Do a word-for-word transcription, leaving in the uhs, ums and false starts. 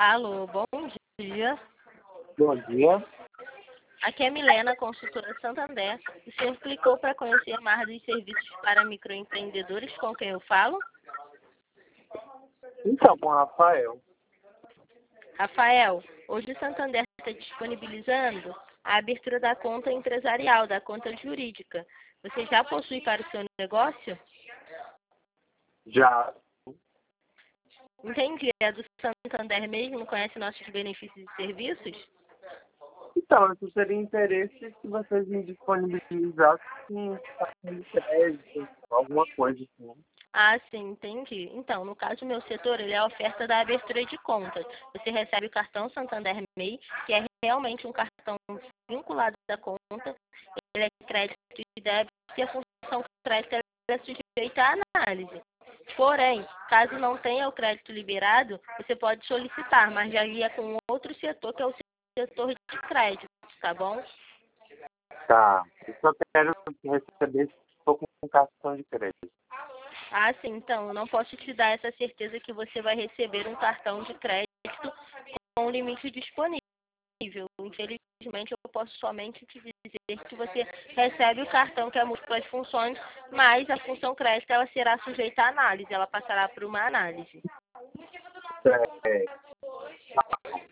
Alô, bom dia. Bom dia. Aqui é Milena, consultora Santander. O senhor clicou para conhecer mais dos serviços para microempreendedores com quem eu falo? Então, com o Rafael. Rafael, hoje o Santander está disponibilizando a abertura da conta empresarial, da conta jurídica. Você já possui para o seu negócio? Já. Entendi. É do Santander mesmo? Conhece nossos benefícios e serviços? Então, eu teria interesse se vocês me disponibilizassem cartão de crédito, alguma coisa assim. Ah, sim, entendi. Então, no caso do meu setor, ele é a oferta da abertura de contas. Você recebe o cartão Santander M E I, que é realmente um cartão vinculado à conta. Ele é crédito e débito e a função crédito é sujeita à análise. Porém, caso não tenha o crédito liberado, você pode solicitar, mas já ia com outro setor, que é o setor de crédito, tá bom? Tá. Eu só quero receber se for com cartão de crédito. Ah, sim, então, eu não posso te dar essa certeza que você vai receber um cartão de crédito com limite disponível. Infelizmente, eu posso somente te dizer que você recebe o cartão que é múltiplas funções, mas a função crédito ela será sujeita à análise, ela passará por uma análise. É.